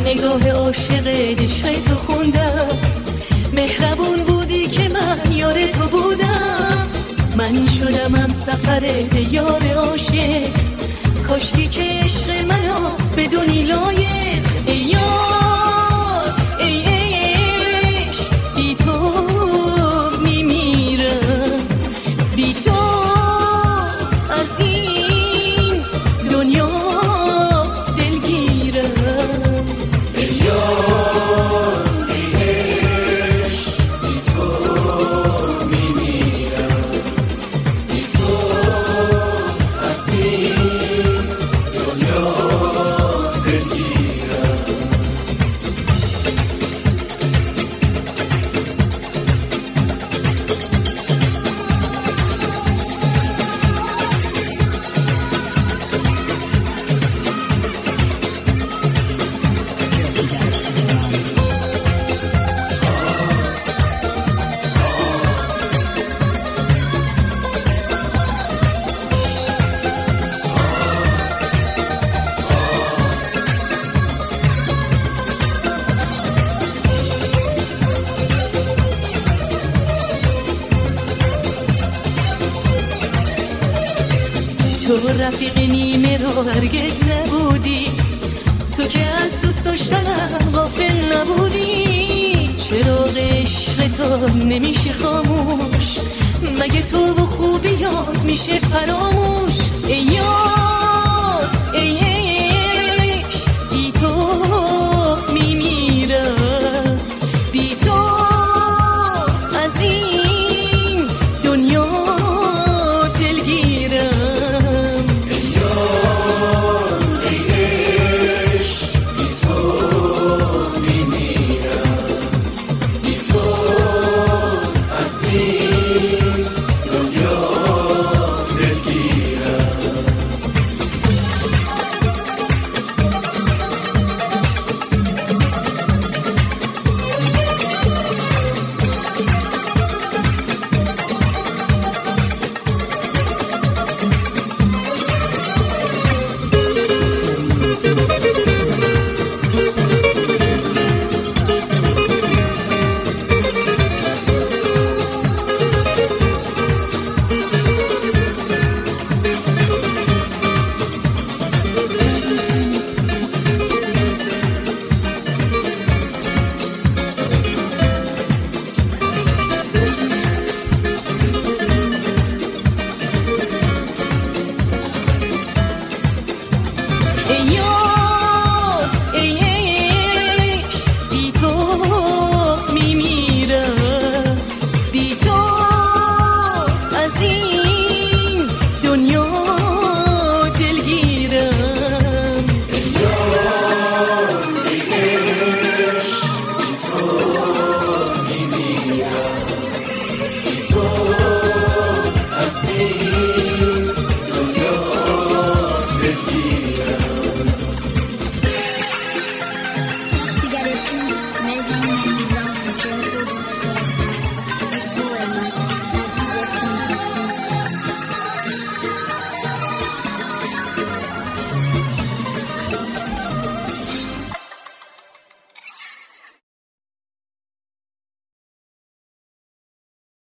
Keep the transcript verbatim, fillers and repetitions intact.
نگاه عاشق عشق تو خوندم، مهربون بودی که من یار تو بودم. من شدم هم سفرت یار عاشق، کاشکی که عشق منو بدونی لایق. ای یار ای عشق بی تو میمیرم، بی تو از این دنیا دلگیرم. ای یار ای عشق بی تو میمیرم، بی تو از این دنیا دلگیرم. تو رفیق نیمه رو هرگز نبودی، تو که از دوست داشتنم غافل نبودی. چراغ عشق تو نمیشه خاموش، مگه تو و خوبیات میشه فراموش. ای یار